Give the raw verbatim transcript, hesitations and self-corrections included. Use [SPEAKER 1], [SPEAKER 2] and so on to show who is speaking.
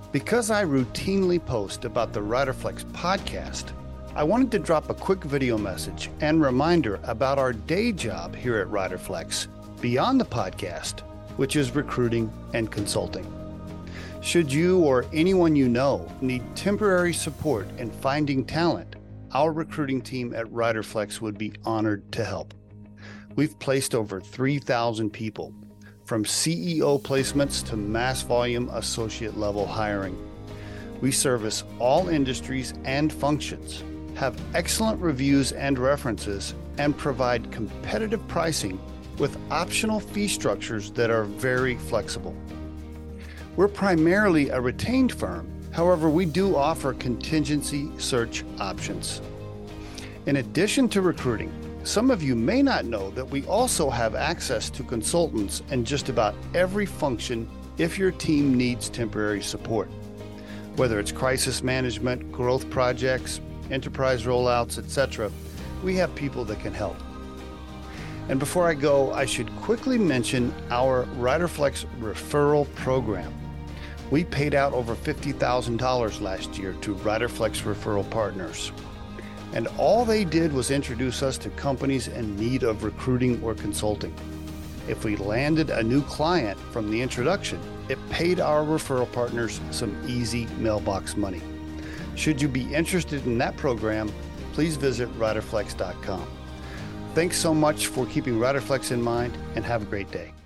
[SPEAKER 1] Because I routinely post about the RiderFlex podcast, I wanted to drop a quick video message and reminder about our day job here at RiderFlex, beyond the podcast, which is recruiting and consulting. Should you or anyone you know need temporary support in finding talent, our recruiting team at RiderFlex would be honored to help. We've placed over three thousand people, from C E O placements to mass volume associate level hiring. We service all industries and functions, have excellent reviews and references, and provide competitive pricing with optional fee structures that are very flexible. We're primarily a retained firm. However, we do offer contingency search options. In addition to recruiting, some of you may not know that we also have access to consultants in just about every function if your team needs temporary support. Whether it's crisis management, growth projects, enterprise rollouts, et cetera, we have people that can help. And before I go, I should quickly mention our RiderFlex referral program. We paid out over fifty thousand dollars last year to RiderFlex referral partners. And all they did was introduce us to companies in need of recruiting or consulting. If we landed a new client from the introduction, it paid our referral partners some easy mailbox money. Should you be interested in that program, please visit riderflex dot com. Thanks so much for keeping RiderFlex in mind, and have a great day.